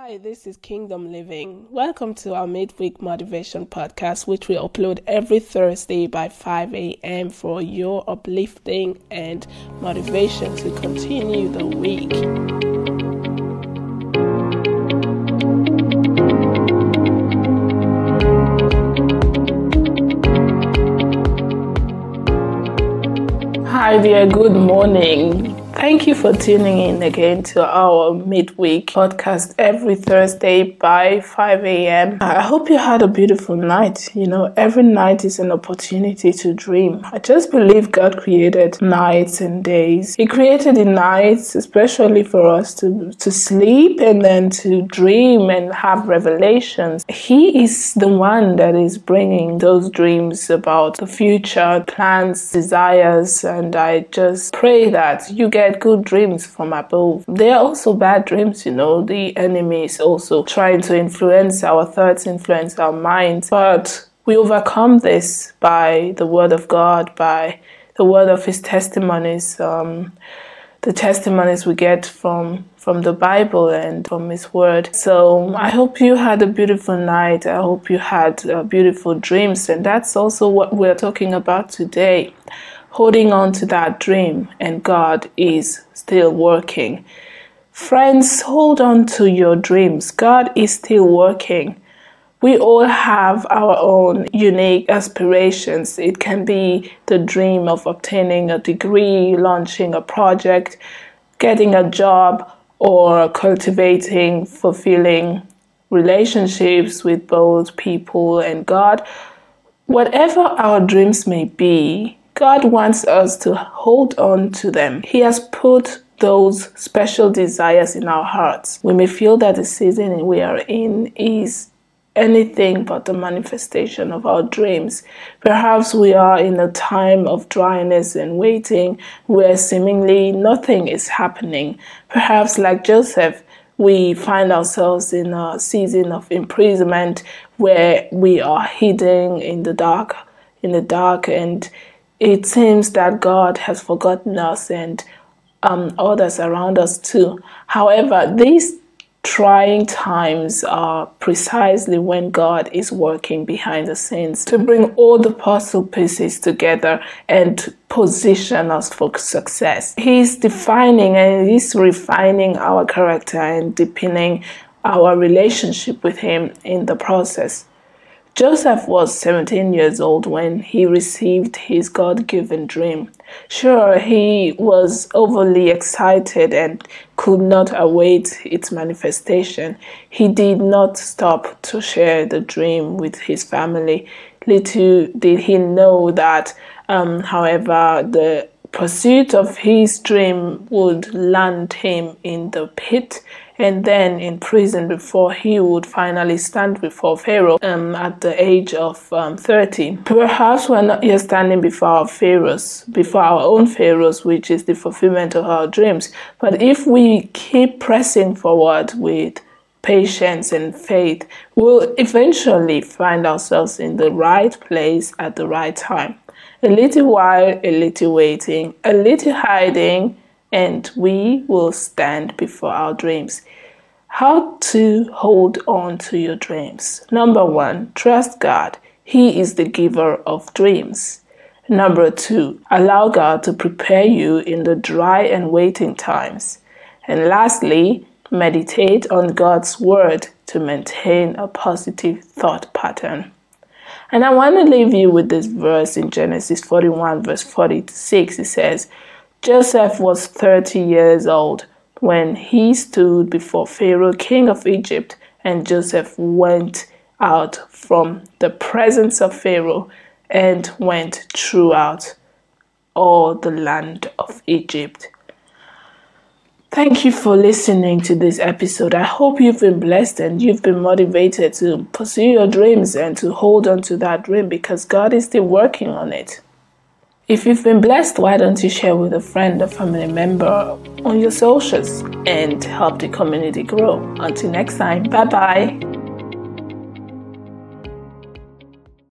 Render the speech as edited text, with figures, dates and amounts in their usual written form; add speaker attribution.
Speaker 1: Hi, this is Kingdom Living. Welcome to our midweek motivation podcast, which we upload every Thursday by 5 a.m. for your uplifting and motivation to continue the week. Hi there, good morning. Thank you for tuning in again to our midweek podcast every Thursday by 5 a.m. I hope you had a beautiful night. Every night is an opportunity to dream. I just believe God created nights and days. He created the nights especially for us to sleep and then to dream and have revelations. He is the one that is bringing those dreams about the future, plans, desires, and I just pray that you get good dreams from above. There are also bad dreams, the enemy is also trying to influence our thoughts, influence our minds, but we overcome this by the word of God, by the word of his testimonies, the testimonies we get from the Bible and from his word. So I hope you had a beautiful night. I hope you had beautiful dreams, and that's also what we're talking about today. Holding on to that dream, and God is still working. Friends, hold on to your dreams. God is still working. We all have our own unique aspirations. It can be the dream of obtaining a degree, launching a project, getting a job, or cultivating fulfilling relationships with both people and God. Whatever our dreams may be, God wants us to hold on to them. He has put those special desires in our hearts. We may feel that the season we are in is anything but the manifestation of our dreams. Perhaps we are in a time of dryness and waiting where seemingly nothing is happening. Perhaps like Joseph, we find ourselves in a season of imprisonment where we are hidden in the dark, and it seems that God has forgotten us and others around us too. However, these trying times are precisely when God is working behind the scenes to bring all the puzzle pieces together and position us for success. He's defining and he's refining our character and deepening our relationship with him in the process. Joseph was 17 years old when he received his God-given dream. Sure, he was overly excited and could not await its manifestation. He did not stop to share the dream with his family. Little did he know that, however, the pursuit of his dream would land him in the pit and then in prison before he would finally stand before Pharaoh at the age of 30. Perhaps we're not yet standing before our own pharaohs, which is the fulfillment of our dreams. But if we keep pressing forward with patience and faith, we'll eventually find ourselves in the right place at the right time. A little while, a little waiting, a little hiding, and we will stand before our dreams. How to hold on to your dreams? Number 1, trust God. He is the giver of dreams. Number 2, allow God to prepare you in the dry and waiting times. And lastly, meditate on God's word to maintain a positive thought pattern. And I want to leave you with this verse in Genesis 41, verse 46. It says, Joseph was 30 years old when he stood before Pharaoh, king of Egypt, and Joseph went out from the presence of Pharaoh and went throughout all the land of Egypt. Thank you for listening to this episode. I hope you've been blessed and you've been motivated to pursue your dreams and to hold on to that dream because God is still working on it. If you've been blessed, why don't you share with a friend or family member on your socials and help the community grow? Until next time, bye-bye.